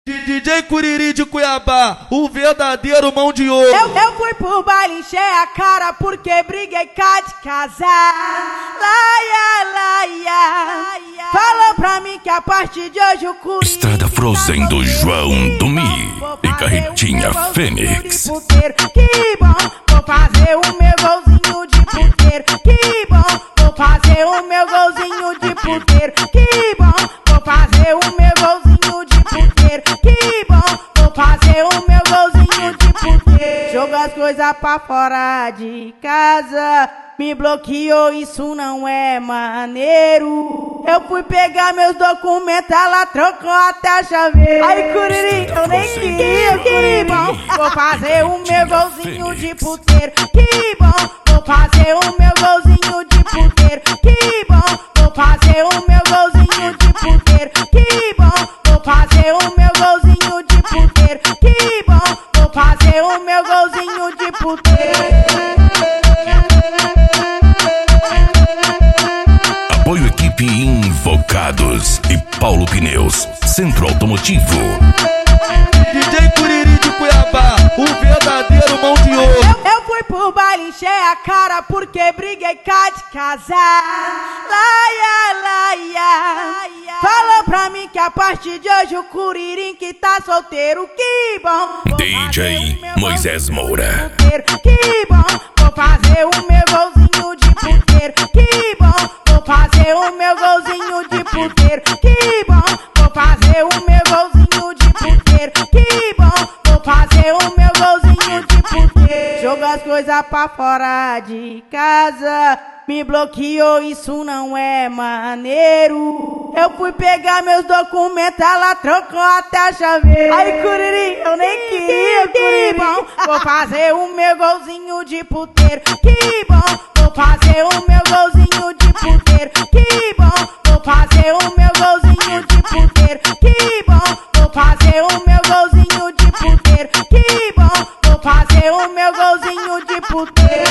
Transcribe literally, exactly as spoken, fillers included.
D J Curiri de Cuiabá, o verdadeiro mão de ouro. Eu, eu fui pro baile, encher a cara porque briguei cá de casar. Laia, laia, falou pra mim que a partir de hoje o Curiri Estrada Frozen do João Domi e Carretinha Fênix. Que bom, vou fazer o meu golzinho de puteiro. Que bom, vou fazer o meu golzinho de puteiro. Que bom, vou fazer o meu golzinho de puteiro. Que bom, vou fazer o meu golzinho de puteiro. Joga as coisas pra fora de casa, me bloqueou, isso não é maneiro. Eu fui pegar meus documentos, ela trocou até a chaveira. Aí Curiri, eu nem queria. Que bom, vou fazer o meu golzinho de puteiro. Que bom, vou fazer o meu golzinho de puteiro. Que bom, vou fazer o meu golzinho de puteiro. Que bom, vou fazer o meu golzinho de puteiro. Que bom, vou fazer o meu golzinho de puteiro. Apoio Equipe Invocados e Paulo Pneus, Centro Automotivo. D J Curiri de Cuiabá, o verdadeiro mão de ouro. Eu, eu fui pro baile, encher a cara porque briguei cá de casar. Laia, laia, falou pra mim que a partir de hoje o Curiri que tá solteiro. Que bom, D J Moisés Moura. que bom, vou fazer o meu golzinho de puteiro. Que bom, vou fazer o meu golzinho de puteiro. Que bom, vou fazer o meu golzinho de puteiro. Que bom, vou fazer o meu golzinho de puteiro. Joga as coisas pra fora de casa, me bloqueou, isso não é maneiro. Eu fui pegar meus documentos, ela trocou até a chaveira. Aí Curiri, eu nem queria. Que bom, vou fazer o meu golzinho de puteiro. Que bom, vou fazer o meu golzinho de puteiro. Que bom, vou fazer o meu golzinho de puteiro. Que bom, vou fazer o meu golzinho de puteiro. Que bom, vou fazer o meu golzinho de puteiro.